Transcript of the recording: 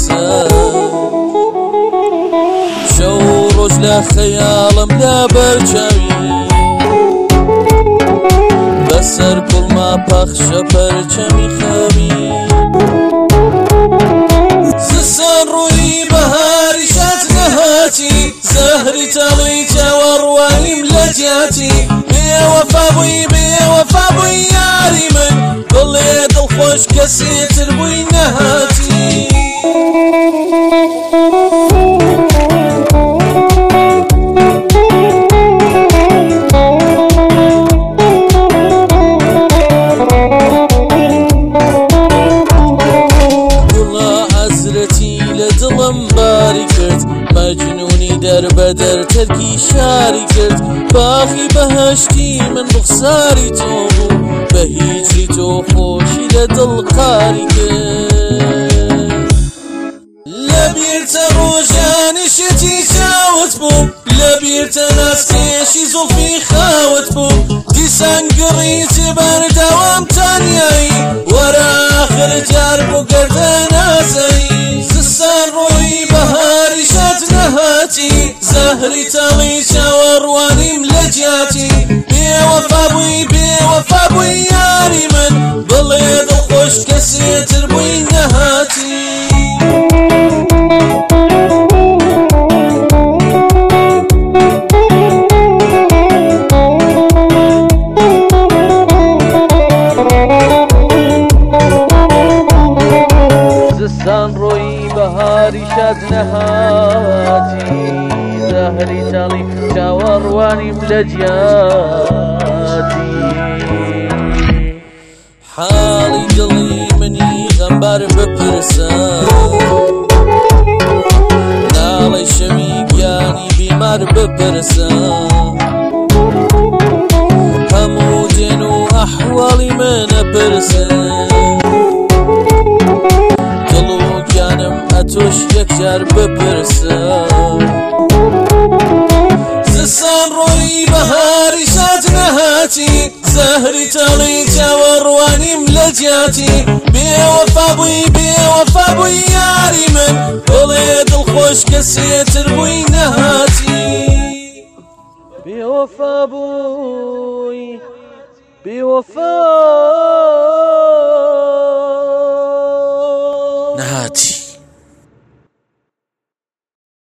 بپرسە شەو ڕۆژ لە خەیاڵم لە بەرچاوی بەسەر کوڵما پەخشە پەرچەمی خەوی زستان ڕووی بەهاری شات نەهاتی زەهری تەڵی چاوەڕوانیم لە جیاتی بێوەفا بووی یاری من بڵێ دڵخۆش کەسێتر بووی نەهاتی باری کرد مەجنونی دەربەدەر تەرکی شاری کرد باخی بەهەشتی من ڕوخساری تۆ بوو بە هیچی تۆ خۆشی لە دڵ قاری کرد لە بیرتە ڕۆژانی شێتی چاوت بوو لە بیرتە ناسکێشی زوڵفی خاوت بوو دیسان گڕیتی بەردەوام تانیایی وەرە ئاخر جار بوو گەردە نازایی زستان ڕۆی بەهاری شات نەهاتی زەهری تەڵی چاوەڕوانیم لە جیاتی بێوەفا بووی یاری من بڵێ دڵخۆش کەسێتر بووی نەهاتی زستان ڕۆی بەهاری شاد نەهاتی زەهری تەڵی چاوەڕوانیم لە جیاتی حاڵی دڵی منی غەمبار بپرسە ناڵی شەوی گیانی بیمار بپرسە هەموو دێن و ئەحواڵی منە پرسە تۆش یەکجار بپرسە زستان ڕۆی بەهاری شات نەهاتی زەهری تەڵی چاوەڕوانیم لە جیاتی بێوەفا بووی یاری من بڵێ دڵخۆش کەسێتر بووی نەهاتی بێوەفا بووی نەهاتی